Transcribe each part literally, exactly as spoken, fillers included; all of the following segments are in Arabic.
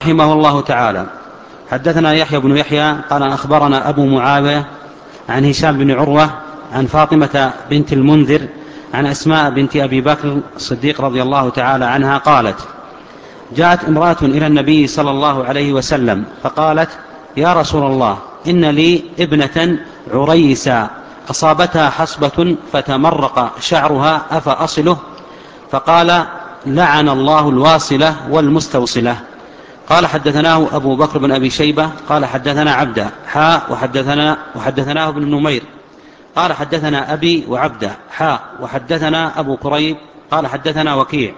رحمه الله تعالى. حدثنا يحيى بن يحيى قال أخبرنا أبو معاوية عن هشام بن عروة عن فاطمة بنت المنذر عن أسماء بنت أبي بكر الصديق رضي الله تعالى عنها قالت: جاءت امرأة إلى النبي صلى الله عليه وسلم فقالت: يا رسول الله، إن لي ابنة عريسا أصابتها حصبة فتمرق شعرها أفأصله؟ فقال: لعن الله الواصلة والمستوصلة. قال: حدثناه أبو بكر بن أبي شيبة قال حدثنا عبده حاء وحدثنا وحدثناه ابن نمير قال حدثنا أبي وعبده حاء وحدثنا أبو كريب قال حدثنا وكيع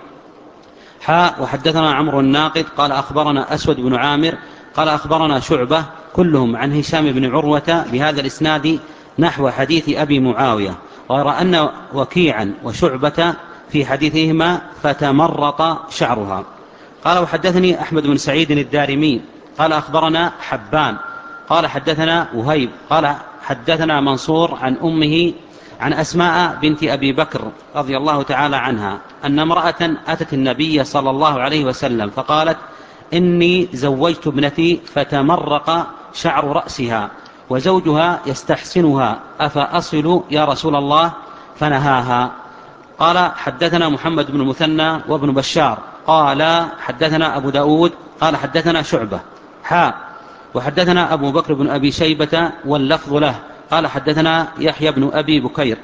حاء وحدثنا عمرو الناقد قال أخبرنا أسود بن عامر قال أخبرنا شعبة كلهم عن هشام بن عروة بهذا الإسناد نحو حديث أبي معاوية، غير أن وكيعا وشعبة في حديثهما فتمرط شعرها. قال: وحدثني أحمد بن سعيد الدارمي قال أخبرنا حبان قال حدثنا وهيب قال حدثنا منصور عن أمه عن أسماء بنت أبي بكر رضي الله تعالى عنها أن امرأة أتت النبي صلى الله عليه وسلم فقالت: إني زوجت ابنتي فتمرق شعر رأسها وزوجها يستحسنها أفأصل يا رسول الله؟ فنهاها. قال: حدثنا محمد بن المثنى وابن بشار قال حدثنا أبو داود قال حدثنا شعبة حاء وحدثنا أبو بكر بن أبي شيبة واللفظ له قال حدثنا يحيى بن أبي بكير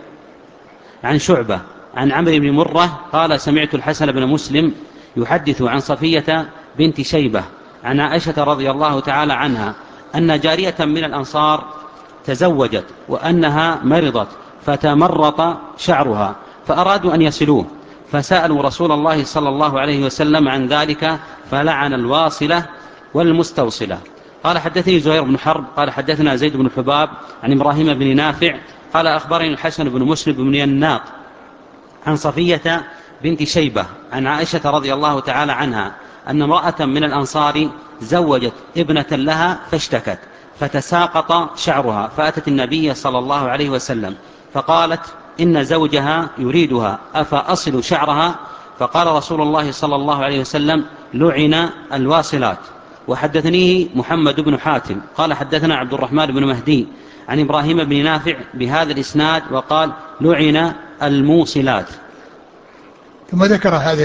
عن شعبة عن عمرو بن مرة قال: سمعت الحسن بن مسلم يحدث عن صفية بنت شيبة عن عائشة رضي الله تعالى عنها أن جارية من الأنصار تزوجت وأنها مرضت فتمرط شعرها فأرادوا أن يصلوه فسألوا رسول الله صلى الله عليه وسلم عن ذلك فلعن الواصلة والمستوصلة. قال: حدثني زهير بن حرب قال حدثنا زيد بن حباب عن إبراهيم بن نافع قال أخبرني الحسن بن مسلم بن يناق عن صفية بنت شيبة عن عائشة رضي الله تعالى عنها أن امرأة من الأنصار زوجت ابنة لها فاشتكت فتساقط شعرها فأتت النبي صلى الله عليه وسلم فقالت: إن زوجها يريدها أفأصل شعرها؟ فقال رسول الله صلى الله عليه وسلم: لعن الواصلات. وحدثنيه محمد بن حاتم قال حدثنا عبد الرحمن بن مهدي عن إبراهيم بن نافع بهذا الإسناد وقال: لعن الموصلات. ثم ذكر هذه